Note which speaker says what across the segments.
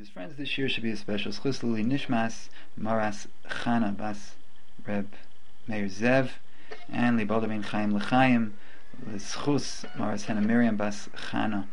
Speaker 1: his friends this year should be a special schus l'li nishmas Maras Chana bas Reb Meir Zev, and li Baldamin Chaim L'Chaim l'schus Maras Hana Miriam bas Chana.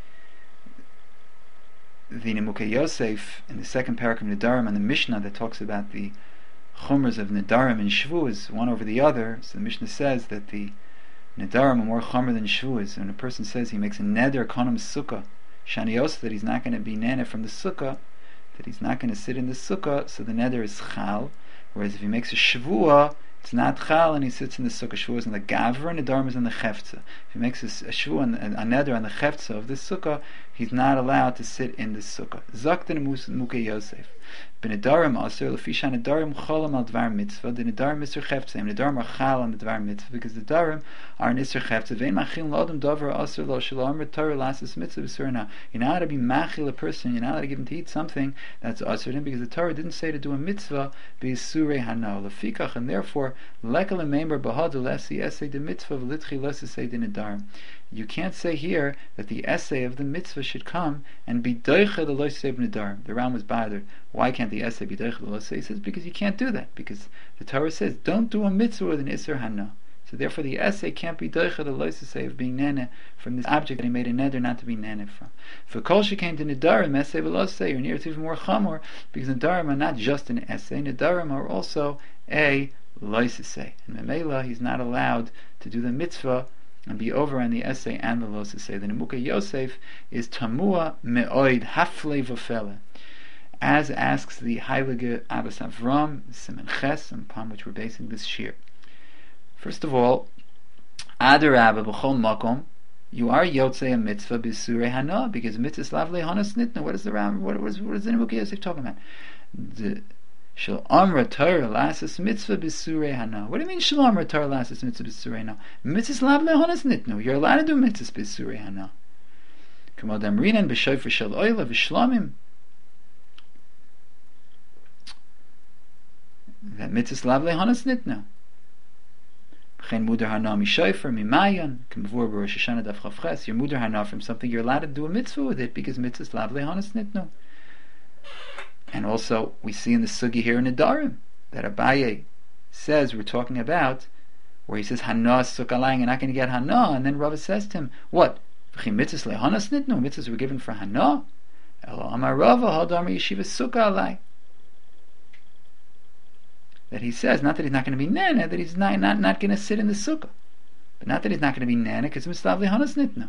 Speaker 1: The Nimukei Yosef in the second parak of Nedarim and the Mishnah that talks about the chumras of Nedarim and Shavuos one over the other. So the Mishnah says that the Nedarim are more chumra than Shavuos. When a person says he makes a neder konam sukkah shani yosef, that he's not going to be nana from the sukkah, that he's not going to sit in the sukkah, so the neder is chal. Whereas if he makes a shavua, it's not chal and he sits in the sukkah. Shavua is in the gavra and the dharma is in the chefza. If he makes a shavua and a neder on the chefza of the sukkah, he's not allowed to sit in the sukkah. Zakten Nimukei Yosef. B'nedarim aser l'fisha nedarim cholam al dvar mitzvah. The nedarim isur chefza. The nedarim are chal on the dvar mitzvah because the nedarim are an isur chefza. Vein machil l'adam davar aser lo shalom retar lasis mitzvah b'surna. You're not allowed to be machil a person. You're not allowed to give him to eat something that's aser him because the Torah didn't say to do a mitzvah b'surei hana lefikach, and therefore lekel emeimer bahadu lesi esei de mitzvah v'litchi lesi sei de nedarim. You can't say here that the essay of the mitzvah should come and be doicha the loisei b'nedarim. The Ram was bothered. Why can't the essay be doicha the loisei? He says because you can't do that, because the Torah says don't do a mitzvah with an isser hana. So therefore the essay can't be doicha the loisei of being nene from this object that he made a neder not to be nene from. For kol she came to nedarim essay v'losei, you're near to even more chamor, because nedarim are not just an essay. Nedarim are also a loisei, and memela he's not allowed to do the mitzvah and be over on the essay and the los say. The Nimukei Yosef is tamua me'oid hafle v'fele, as asks the Heilige Abbas Avram Siman Ches, upon which we're basing this shir. First of all, Adarabba b'chol makom, you are yotzei a mitzvah b'surei hana, because mitzvah lavle hanas nitna. What is the Ram? What is the Nimukei Yosef talking about? The Shal Amra Torah Lasas Mitzvah B'Surei Hana. What do you mean Shal Amra Torah Lasas Mitzvah B'Surei Hana? Mitzvah Lav Lehonas Nitnu. You're allowed to do Mitzvah B'Surei Hana. Kamal Damrinan B'Shofer Shal Oila V'Shlamim. That Mitzvah Lav Lehonas Nitnu. B'Chein Mudar Hana Mishofer Mimayan. K'mavur B'Rosh Hashanah Daf Chavches. You're Mudar Hana from something. You're allowed to do a mitzvah with it because Mitzvah Lav Lehonas Nitnu. And also, we see in the sugi here in Nedarim that Abaye says, we're talking about, where he says, Hana sukalaying, you're not going to get Hana, and then Rava says to him, what? Mitzvahs lehanas nitnu, mitzvahs were given for Hana? Elo amar Rava, hadamar yeshiva sukalay. That he says, not that he's not going to be nana, that he's not going to sit in the sukkah. But not that he's not going to be nana, because mitzvah lehanas nitnu.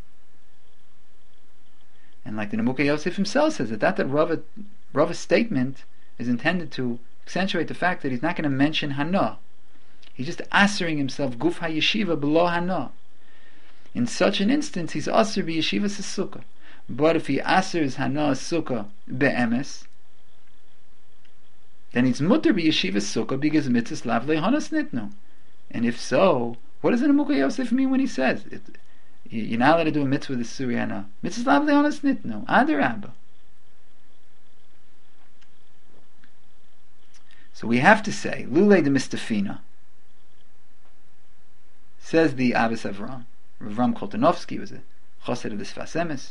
Speaker 1: And like the Nimukei Yosef himself says, that Rava's statement is intended to accentuate the fact that he's not going to mention Hana. He's just asering himself Guf HaYeshiva below Hana. In such an instance, he's aser b'yeshiva sukkah. But if he asers Hana sukkah be'emes, then he's mutter b'yeshiva sukkah because mitzvahs lav lehanas nitnu. And if so, what does the Nimukei Yosef mean when he says it? You're not allowed to do a mitzvah with the Suryana. Mitzvah lav lehanas nitnu. Adarabba. So we have to say, Lulei de Mistafina, says the Abbas Avram. Avram Koltanovsky was a chassid of the Sfas Emes.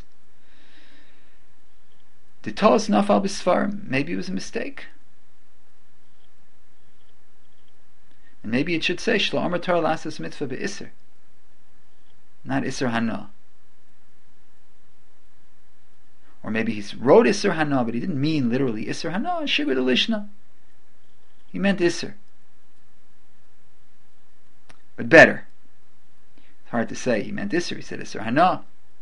Speaker 1: The Tos Nafal B'Sfarim, maybe it was a mistake. And maybe it should say, Shlo Amar Torah Lasas Mitzvah Be'Isser, not Isser Hana. Or maybe he wrote Isser Hana, but he didn't mean literally Isser Hana, Shigur de Lishna. He meant Isser. But better. It's hard to say he meant Isser. He said Isser Hana.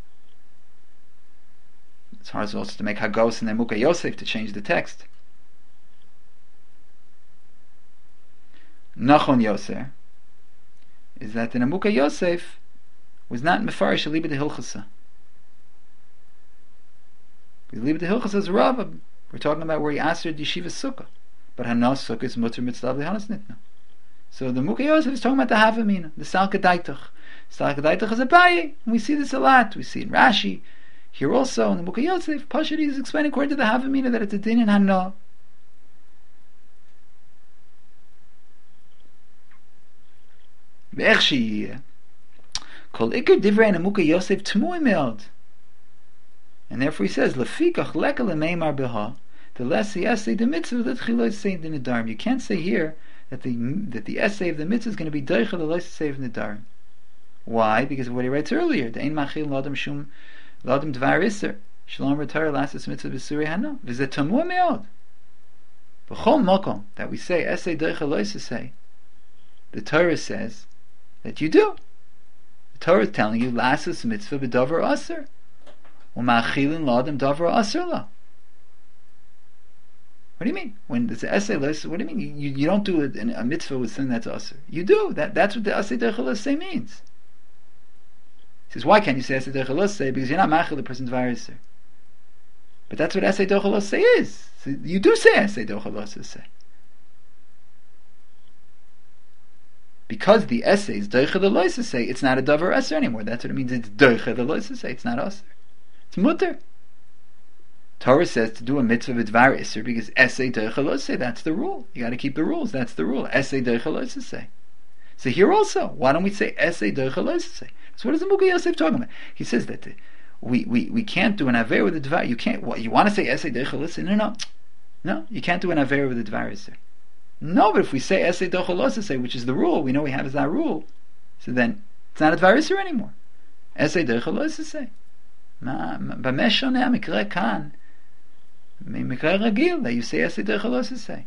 Speaker 1: It's hard also to make Hagos and then Nimukei Yosef to change the text. Nachon Yoser is that the Nimukei Yosef was not Mefarish Liba de Hilchasa. Liba de Hilchasa is Rava. We're talking about where he answered Yeshiva Sukkah. But Hana Sukkah is Mutter Mitzvah Lehanas Nitna. So the Nimukei Yosef is talking about the Havamina, the Salka Daitach. Salka Daitach is a Baye, and we see this a lot. We see in Rashi, here also, in the Nimukei Yosef, Pashadi is explaining according to the Havamina that it's a din in Hana. Ve'ech sheyiyeh, kol ikar divrei Nimukei Yosef tmui me'od. And therefore he says, Lefikach leka lemeimar beha, the less the essay the mitzvah that chiloi say in the nedarim. You can't say here that the essay of the mitzvah is going to be deicha the less say of nedarim. Why? Because of what he writes earlier. The ein machil ladam shum ladam dvar iser shalom retar lasses mitzvah b'suri hana v'zeh tamua meod. B'chol makom that we say essay deicha loisa say, the Torah says that you do. The Torah is telling you lasses mitzvah b'davar aser u'machilin ladam davar aser la. What do you mean? When it's an essay list, what do you mean? You don't do a mitzvah with something that's aser. You do. That's what the essay deicha loisa means. He says, why can't you say essay deicha loisa? Because you're not machil the person's dvar iser. But that's what essay deicha loisa is. So you do say essay deicha loisa. Because the essay is deicha the loisa say, it's not a davar aser anymore. That's what it means. It's deicha the loisa say. It's not aser. It's mutter. Torah says to do a mitzvah b'dvar iser because essay deicha loisa. That's the rule. You got to keep the rules. That's the rule. Essay deicha loisa say. So here also, why don't we say essay deicha loisa say? So what is the Mukha Yosef talking about? He says that we can't do an aver with a dvar. You can't. What you want to say essay deicha loisa? No. You can't do an aver with a dvar iser. No, but if we say essay deicha loisa say, which is the rule, we know we have as that rule, so then it's not a dvar iser anymore. Essay deicha loisa say. B'meh shoneh mikra kan mikra ragil that you say essay deicha loisa say.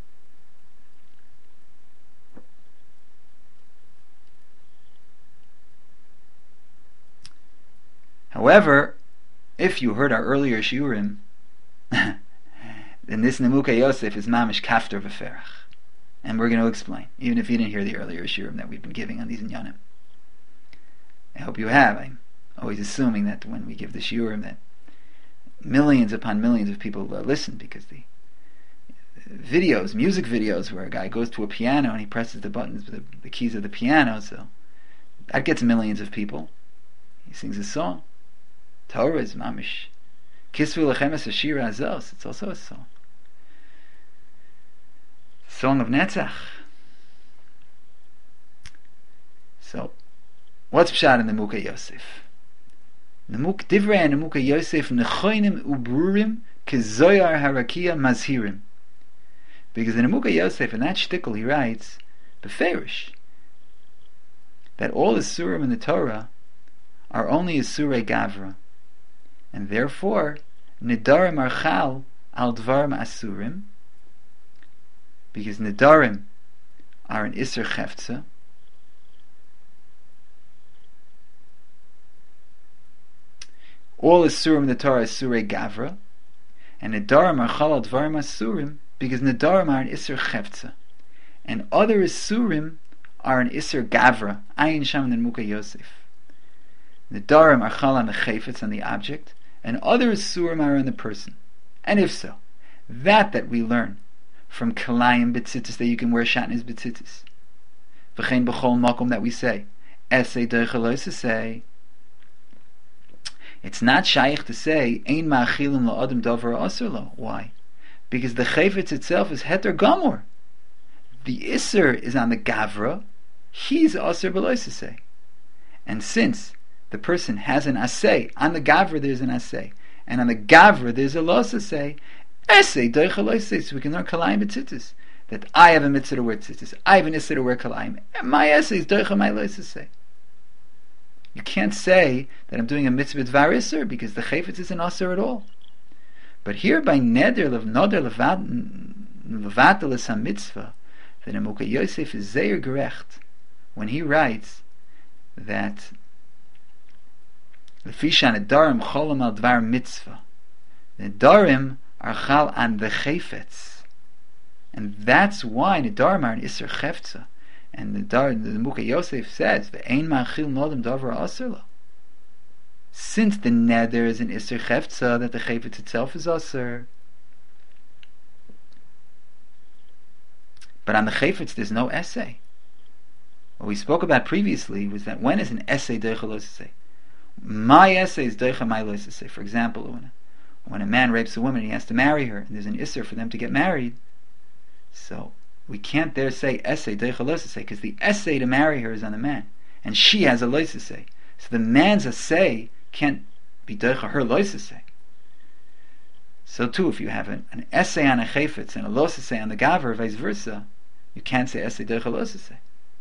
Speaker 1: However, if you heard our earlier shiurim, then this Nemukah Yosef is mamish kafter v'ferach, and we're going to explain, even if you didn't hear the earlier shiurim that we've been giving on these inyanim. I hope you have. I'm always assuming that when we give the shiurim that millions upon millions of people listen, because the videos, music videos, where a guy goes to a piano and he presses the buttons, the keys of the piano, so that gets millions of people. He sings a song. Torah is mamish. Kisvu lechem es hashira azos. It's also a song. Song of Netzach. So, what's pshat in the Mukha Yosef? Divrei and the Mukha Yosef nechoinim ubrurim kezoyar harakia mazhirim. Because in the Mukha Yosef, in that shtickle, he writes, beferish, that all the surim in the Torah are only Isurei Gavra, and therefore Nidarim are Chal al Dvarim Asurim, because Nidarim are an Isur Chefza, all Isurim in the Torah is Isurei Gavra, and Nidarim are Chal al Dvarim Asurim, because Nidarim are an Isur Chefza, and other Isurim are an Isur Gavra, Ayin Sham and Mukha Yosef. The Darim are chal on the chayfetz, on the object, and other surim are on the person. And if so, that we learn from kalayim betzitzis, that you can wear shatnez betzitzis, v'chein b'chol makom, that we say essay deicha loisa say, it's not shaykh to say ein ma'achilin la'adam davar aser lo. Why? Because the chayfetz itself is heter gamor. The iser is on the gavra, he's aser b'loisa say, and since the person has an asay, on the gavra there's an asay, and on the gavra there's a los asay, essay deicha loisa, so we can learn kalayim betzitzis, that I have a mitzvah to wear tzitzis, I have an issur to wear kalayim, and my essay is deicha my loisa say. You can't say that I'm doing a mitzvah dvar issur, because the chayfetz isn't asur at all. But here by neder levatel es ha-mitzvah, the Mukha Yosef is zeir gerecht when he writes that Lefisha nedarim cholam al dvar mitzvah. Nedarim are chal on the chayfetz, and that's why nedarim are an iser chefza. And the Mukha Yosef says, "Ve'ein ma'achil nodem davar aser lo." Since the neder is an iser chefza, that the chayfetz itself is aser. But on the chayfetz, there's no essay. What we spoke about previously was that when is an essay deicha loisa say? My essay is deicha my loisa say. For example, when a man rapes a woman, he has to marry her, and there's an isser for them to get married. So we can't there say essay deicha loisa say, because the essay to marry her is on the man, and she has a loisa say. So the man's essay can't be deicha her loisa say. So too, if you have an essay on a chayfetz and a los essay on the gaver, vice versa, you can't say essay derech a los essay.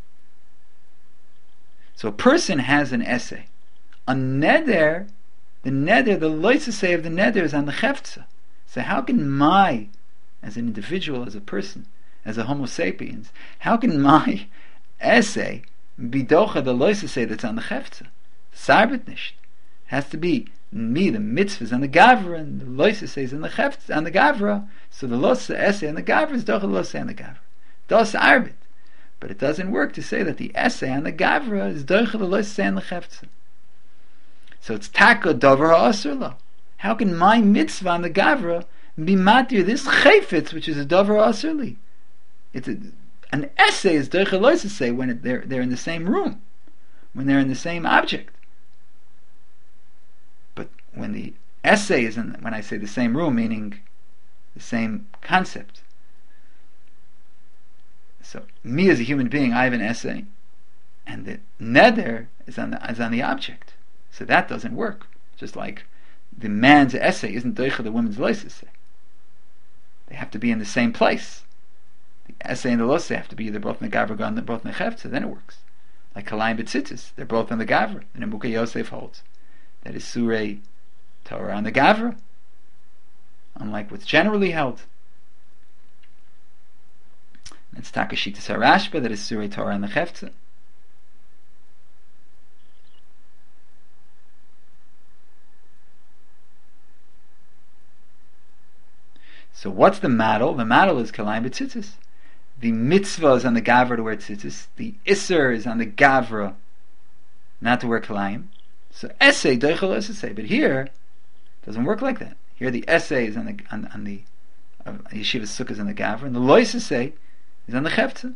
Speaker 1: So a person has an essay. A neder, the los essay of the neder is on the chefza. So how can as an individual, as a person, as a homo sapiens, how can my essay be docha the los essay that's on the chefza? Sarbet nicht. It has to be me, the mitzvahs and the gavra, and the los essays and the chefza and the gavra. So the los essay and the gavra is docha the los essay and the gavra. Das arbet. But it doesn't work to say that the essay on the gavra is docha the los essay and the chefza. So it's taka davar ha'asur lo. How can my mitzvah on the gavra be matir this chayfetz, which is a davar ha'asur li? It's an essay is docha los essay when they're in the same room, when they're in the same object. But when the essay is when I say the same room, meaning the same concept. So me as a human being, I have an essay, and the neder is on the object. So that doesn't work. Just like the man's essay isn't doicha the woman's los essay. They have to be in the same place. The essay and the los have to be either both in the gavra or both in the chefza. Then it works. Like kalayim betzitzis, they're both on the gavra. And Nemuka Yosef holds that is surei Torah on the gavra, unlike what's generally held. It's Takashitas Harashba that is surei Torah on the chefza. So what's the model? The model is kalayim betzitzis. The mitzvah is on the gavra to wear tzitzis. The isser is on the gavra not to wear kalayim. So essay doicha los essay, but here it doesn't work like that. Here the essay is on the yeshiva sukkah is on the gavra, and the los essay is on the chefza.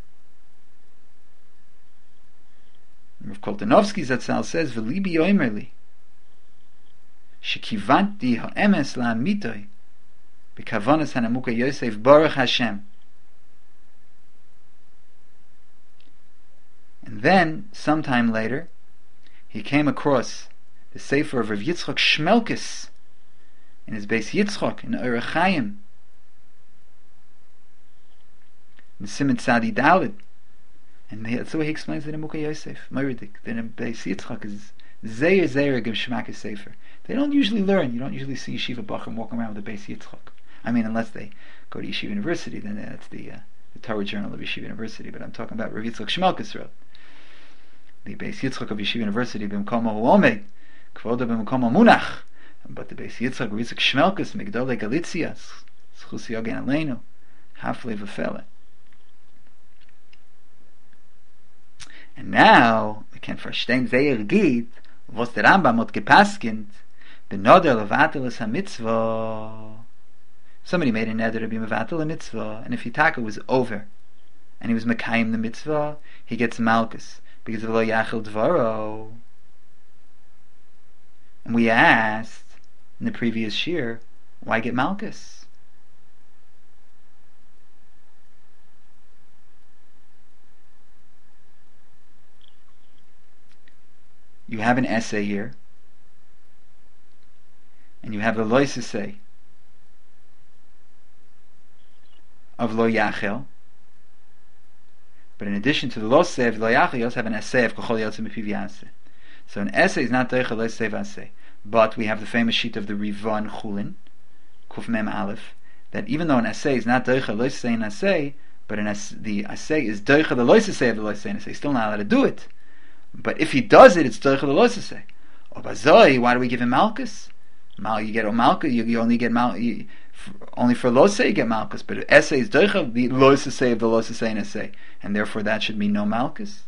Speaker 1: Rav Koltanovsky Zatzal says, "V'libi yoimerli shekivanti ha'emes la'amitoi b'kavanas hanamuka Yosef baruch Hashem." And then, sometime later, he came across the Sefer of Rav Yitzchok Shmelkes in his Beis Yitzchok in Orach Chaim, in Siman Tzadi Daled, and that's the way he explains the Nemuka Yosef. Moiridik, the Beis Yitzchok is Zeir Gemshmak Sefer. They don't usually learn. You don't usually see yeshiva bachrim walking around with a Beis Yitzchok. I mean, unless they go to Yeshiva University, then that's the Torah Journal of Yeshiva University. But I'm talking about Rav Yitzchok Shmelkes wrote. The Beis Yitzchok of Yeshiva University, b'mkomo huomed, kvoda b'mkomo munach. But the Beis Yitzchok, Rav Yitzchok Shmelkes, migdolei Galitzia, schus yogen aleinu, hafle v'fele. And now, we can verstehen sehr gut, was der Rambam hat gepaskint, b'noder levatel es ha-mitzvah. Somebody made a neder to be mevatel a mitzvah, and if Hitaka was over, and he was mekayim the mitzvah, he gets malchus, because of lo yachil dvaro. And we asked in the previous shir, why get malchus? You have an essay here, and you have the lois essay of lo yachil. But in addition to the lo essay of lo yachil, you also have an essay of kochol yotzim b'piv yaseh. So an essay is not doicha lo essay v'aseh. But we have the famous sheet of the Riva and Chulin, Kuf Mem Aleph, that even though an essay is not doicha lo essay and assay, but the assay is doicha the lo essay of the lo essay and assay, he's still not allowed to do it. But if he does it, it's doicha the lo essay. Obazoi, why do we give him malchus? You get malchus, you only get malchus. Only for lo essay you get malchus, but essay is doicha the lo essay of the lo essay and assay, and therefore that should mean no malchus.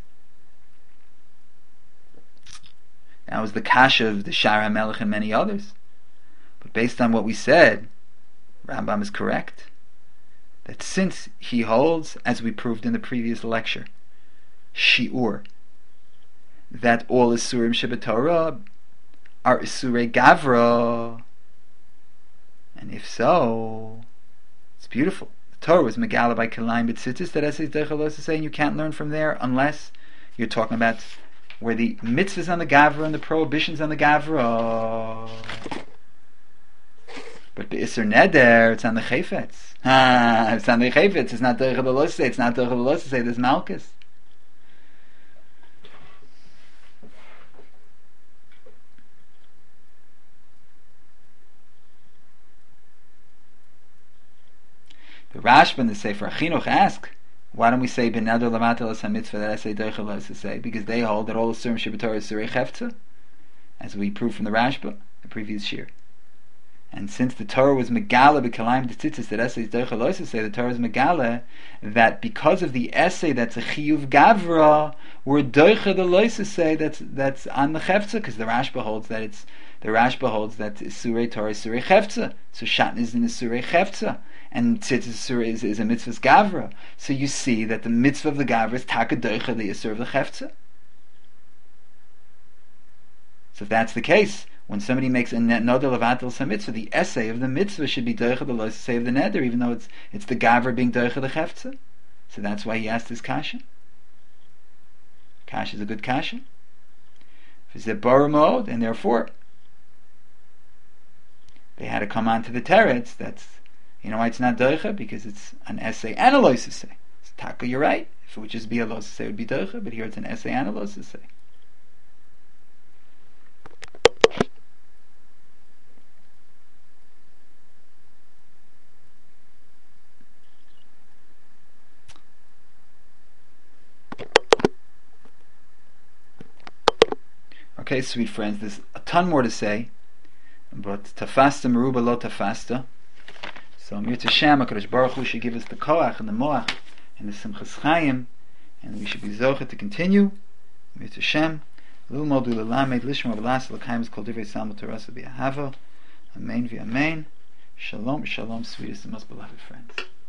Speaker 1: That was the kasha of the Shar HaMelech and many others. But based on what we said, Rambam is correct. That since he holds, as we proved in the previous lecture, Shi'ur, that all Isurim Shebetorah are Isurei Gavra. And if so, it's beautiful. The Torah was Megala by Kalayim B'tzitzis, that essays Deichalos to say, and you can't learn from there unless you're talking about where the mitzvahs on the gavra and the prohibitions on the gavra. But Be'isr Neder, it's on the Chayfetz. It's on the Chayfetz. It's not Derech HaLosei. It's not Derech HaLosei. There's Malchus. The Rashba and the Sefer Chinuch ask, why don't we say B'neder Lamatel as HaMitzvah that I say Derech HaLosei? Because they hold that all the Surim Shabbatorah is Surei Cheftzah, as we proved from the Rashba, the previous year. And since the Torah was Megala b'Kalayim D'Tzitzis, that essay is Derech HaLosei, the Torah is Megala, that because of the essay that's a Chiyuv Gavra, we're Derech HaLosei that's on the Cheftzah, because the Rashba holds that Surei Torah is Surei Cheftzah, so Shatn is in the Surei Cheftzah, and Tzitzis is a mitzvah's Gavra. So you see that the mitzvah of the Gavra is Taka Derech the Yisur of the Cheftzah. So if that's the case, when somebody makes a nodel levatel some mitzvah, the essay of the mitzvah should be Derech the Losei of the neder, even though it's the Gavra being Derech the Cheftzah. So that's why he asked this kasha. Kasha is a good kasha. It's a bar mode, and therefore they had to come on to the teretz. That's, you know why it's not Derech? Because it's an essay and a Losei. It's Taka, you're right. If it would just be a Losei, it would be Derech, but here it's an essay and a Losei. Okay, sweet friends, there's a ton more to say, but tafasta meruba lo tafasta. So Mir Tashem, HaKadosh Baruch Hu should give us the koach and the moach and the simchas chayim, and we should be zocher to continue. Mir Tashem, lilmod ulelamed lishma v'las l'kayim is called divrei salmo terasa b'yahava. Amen v'amen. Shalom, shalom, sweetest and most beloved friends.